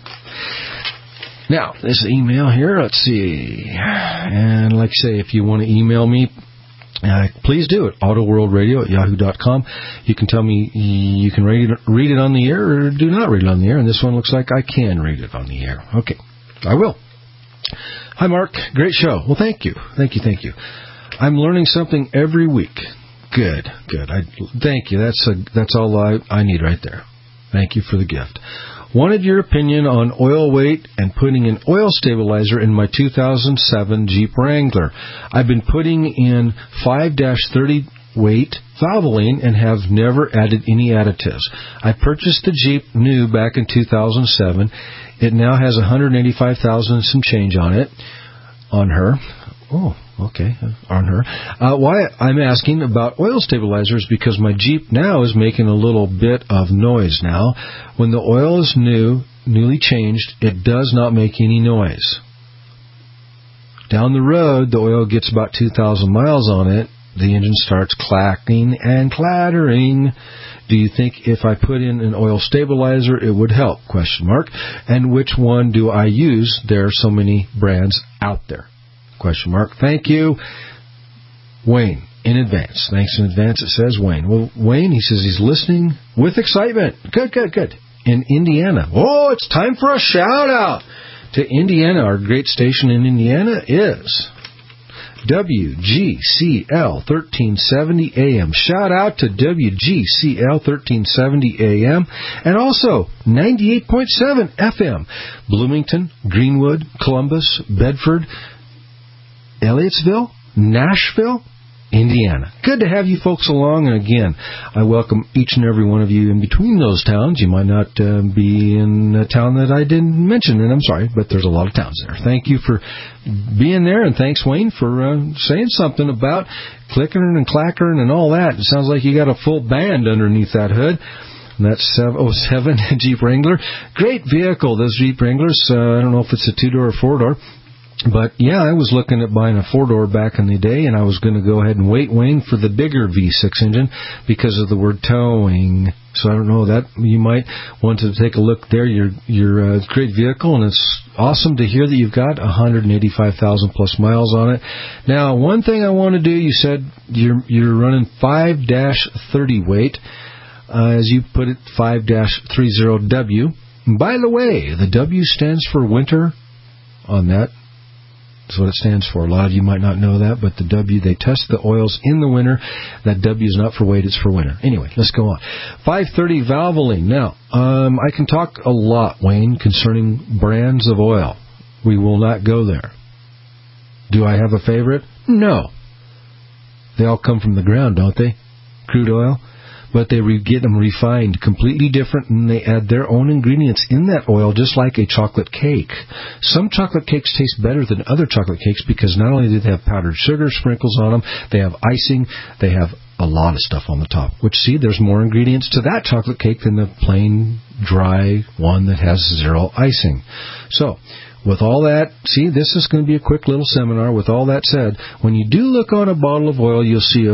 Now, this email here, let's see. And like I say, if you want to email me, please do it. autoworldradio@yahoo.com. You can tell me you can read it on the air or do not read it on the air. And this one looks like I can read it on the air. Okay, I will. Hi, Mark. Great show. Well, thank you. Thank you. I'm learning something every week. Good. Thank you. That's all I need right there. Thank you for the gift. Wanted your opinion on oil weight and putting an oil stabilizer in my 2007 Jeep Wrangler. I've been putting in 5-30 weight Valvoline and have never added any additives. I purchased the Jeep new back in 2007. It now has 185,000 and some change on it. On her. Oh, okay, on her. Why I'm asking about oil stabilizers because my Jeep now is making a little bit of noise now. When the oil is newly changed, it does not make any noise. Down the road, the oil gets about 2,000 miles on it. The engine starts clacking and clattering. Do you think if I put in an oil stabilizer, it would help? ? And which one do I use? There are so many brands out there. ? Thank you, Wayne, in advance. Thanks in advance, it says Wayne. Well, Wayne, he says he's listening with excitement. Good. In Indiana. Oh, it's time for a shout-out to Indiana. Our great station in Indiana is WGCL 1370 AM. Shout out to WGCL 1370 AM and also 98.7 FM. Bloomington, Greenwood, Columbus, Bedford, Elliottsville, Nashville, Indiana. Good to have you folks along. And again, I welcome each and every one of you in between those towns. You might not be in a town that I didn't mention, and I'm sorry, but there's a lot of towns there. Thank you for being there, and thanks, Wayne, for saying something about clickering and clackering and all that. It sounds like you got a full band underneath that hood. And that's 707 Jeep Wrangler. Great vehicle, those Jeep Wranglers. I don't know if it's a 2-door or 4-door. But, yeah, I was looking at buying a 4-door back in the day, and I was going to go ahead and wait, Wayne, for the bigger V6 engine because of the word towing. So I don't know, that you might want to take a look there. Your great vehicle, and it's awesome to hear that you've got 185,000 plus miles on it. Now, one thing I want to do, you said you're running 5-30 weight, as you put it, 5-30W. And by the way, the W stands for winter on that. That's what it stands for. A lot of you might not know that, but the W, they test the oils in the winter. That W is not for weight, it's for winter. Anyway, let's go on. 530 Valvoline. Now, I can talk a lot, Wayne, concerning brands of oil. We will not go there. Do I have a favorite? No. They all come from the ground, don't they? Crude oil. But they get them refined completely different, and they add their own ingredients in that oil, just like a chocolate cake. Some chocolate cakes taste better than other chocolate cakes because not only do they have powdered sugar sprinkles on them, they have icing, they have a lot of stuff on the top. Which, see, there's more ingredients to that chocolate cake than the plain, dry one that has zero icing. So, with all that, see, this is going to be a quick little seminar. With all that said, when you do look on a bottle of oil, you'll see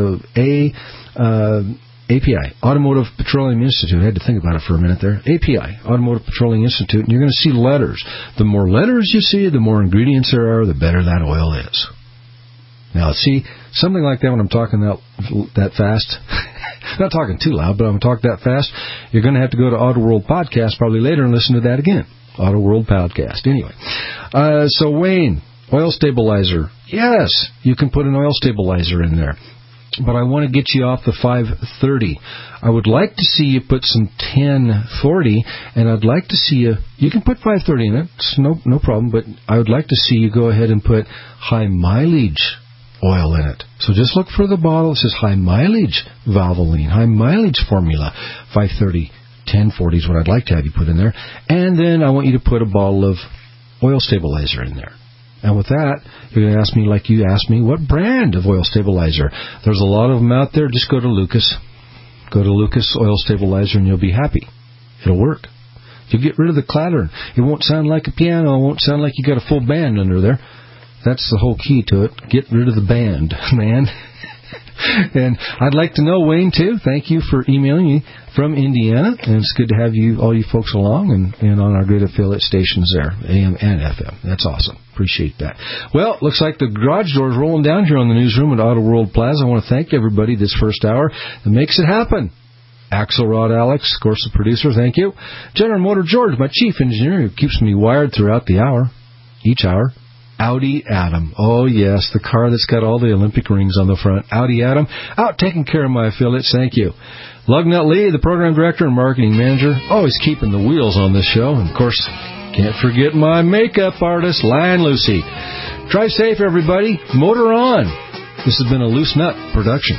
API, Automotive Petroleum Institute. I had to think about it for a minute there. API, Automotive Petroleum Institute, and you're going to see letters. The more letters you see, the more ingredients there are, the better that oil is. Now, see, something like that when I'm talking that fast, not talking too loud, but I'm talking that fast, you're going to have to go to Auto World Podcast probably later and listen to that again. Auto World Podcast. Anyway, so Wayne, oil stabilizer. Yes, you can put an oil stabilizer in there. But I want to get you off the 530. I would like to see you put some 1040, and I'd like to see you can put 530 in it. It's no problem, but I would like to see you go ahead and put high mileage oil in it. So just look for the bottle. It says high mileage Valvoline, high mileage formula, 530, 1040 is what I'd like to have you put in there. And then I want you to put a bottle of oil stabilizer in there. And with that, you're going to ask me, like you asked me, what brand of oil stabilizer? There's a lot of them out there. Just go to Lucas. Go to Lucas Oil Stabilizer and you'll be happy. It'll work. You'll get rid of the clatter. It won't sound like a piano. It won't sound like you got a full band under there. That's the whole key to it. Get rid of the band, man. And I'd like to know, Wayne, too. Thank you for emailing me from Indiana. And it's good to have you, all you folks along and on our good affiliate stations there, AM and FM. That's awesome. Appreciate that. Well, looks like the garage door is rolling down here on the newsroom at Auto World Plaza. I want to thank everybody this first hour that makes it happen. Axelrod Alex, of course, the producer, thank you. General Motor George, my chief engineer, who keeps me wired throughout the hour, each hour. Audi Adam. Oh, yes, the car that's got all the Olympic rings on the front. Audi Adam, out taking care of my affiliates. Thank you. Lugnut Lee, the program director and marketing manager, always keeping the wheels on this show. And, of course, can't forget my makeup artist, Lion Lucy. Drive safe, everybody. Motor on. This has been a Loose Nut production.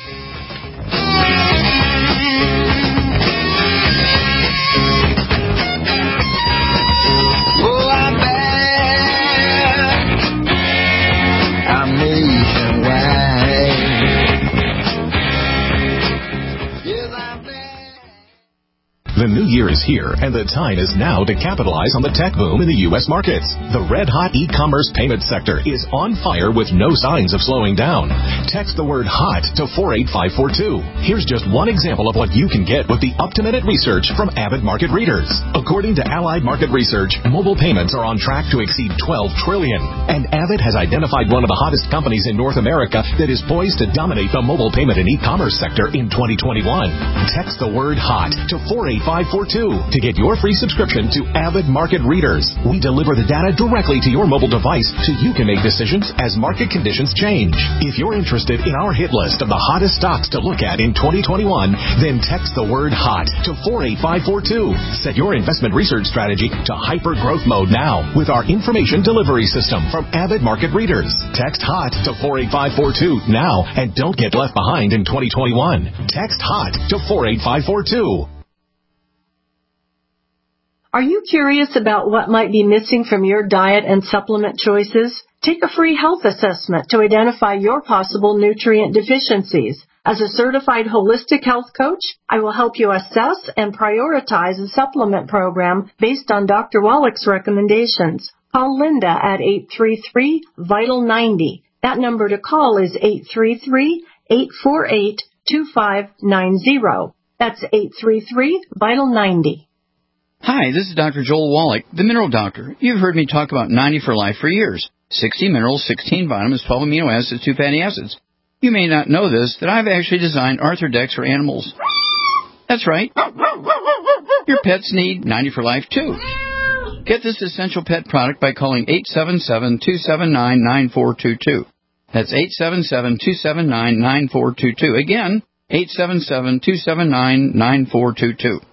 The new year is here, and the time is now to capitalize on the tech boom in the U.S. markets. The red-hot e-commerce payment sector is on fire with no signs of slowing down. Text the word HOT to 48542. Here's just one example of what you can get with the up-to-minute research from Avid Market Readers. According to Allied Market Research, mobile payments are on track to exceed $12 trillion. And Avid has identified one of the hottest companies in North America that is poised to dominate the mobile payment and e-commerce sector in 2021. Text the word HOT to 48542 to get your free subscription to Avid Market Readers. We deliver the data directly to your mobile device so you can make decisions as market conditions change. If you're interested in our hit list of the hottest stocks to look at in 2021, then text the word HOT to 48542. Set your investment research strategy to hyper growth mode now with our information delivery system from Avid Market Readers. Text HOT to 48542 now and don't get left behind in 2021. Text HOT to 48542. Are you curious about what might be missing from your diet and supplement choices? Take a free health assessment to identify your possible nutrient deficiencies. As a certified holistic health coach, I will help you assess and prioritize a supplement program based on Dr. Wallach's recommendations. Call Linda at 833-VITAL-90. That number to call is 833-848-2590. That's 833-VITAL-90. Hi, this is Dr. Joel Wallach, the Mineral Doctor. You've heard me talk about 90 for Life for years. 60 minerals, 16 vitamins, 12 amino acids, 2 fatty acids. You may not know this, that I've actually designed Arthrodex for animals. That's right. Your pets need 90 for Life, too. Get this essential pet product by calling 877-279-9422. That's 877-279-9422. Again, 877-279-9422.